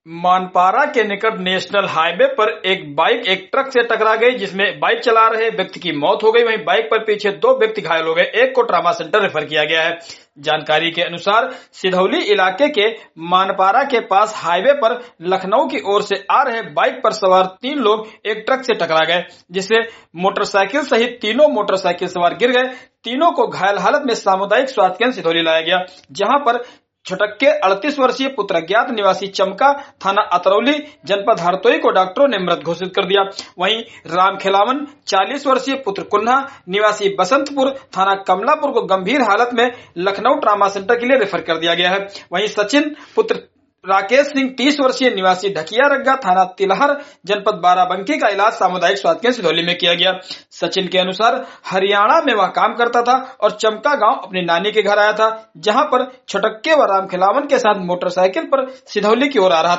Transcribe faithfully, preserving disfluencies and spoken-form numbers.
मानपारा के निकट national highway पर एक बाइक एक ट्रक से टकरा गई, जिसमें बाइक चला रहे व्यक्ति की मौत हो गई। वहीं बाइक पर पीछे दो व्यक्ति घायल हो गए। एक को ट्रामा सेंटर रेफर किया गया है। जानकारी के अनुसार सिधौली इलाके के मानपारा के पास हाईवे पर लखनऊ की ओर से आ रहे बाइक पर सवार तीन लोग एक ट्रक से टकरा गए, जिससे मोटरसाइकिल सहित तीनों मोटरसाइकिल सवार गिर गए। तीनों को घायल हालत में सामुदायिक स्वास्थ्य केंद्र सिधौली लाया गया, जहां पर छटक के अड़तीस वर्षीय पुत्र अज्ञात निवासी चमका थाना अतरौली जनपद हरदोई को डॉक्टरों ने मृत घोषित कर दिया। वहीं राम खिलावन चालीस वर्षीय पुत्र कुन्हा निवासी बसंतपुर थाना कमलापुर को गंभीर हालत में लखनऊ ट्रामा सेंटर के लिए रेफर कर दिया गया है। वहीं सचिन पुत्र राकेश सिंह तीस वर्षीय निवासी ढकिया रग्गा थाना तिलहर जनपद बाराबंकी का इलाज सामुदायिक स्वास्थ्य केंद्र सिधौली में किया गया। सचिन के अनुसार हरियाणा में वह काम करता था और चमका गांव अपनी नानी के घर आया था, जहां पर छटक्के व राम खिलावन के साथ मोटरसाइकिल पर सिधौली की ओर आ रहा था।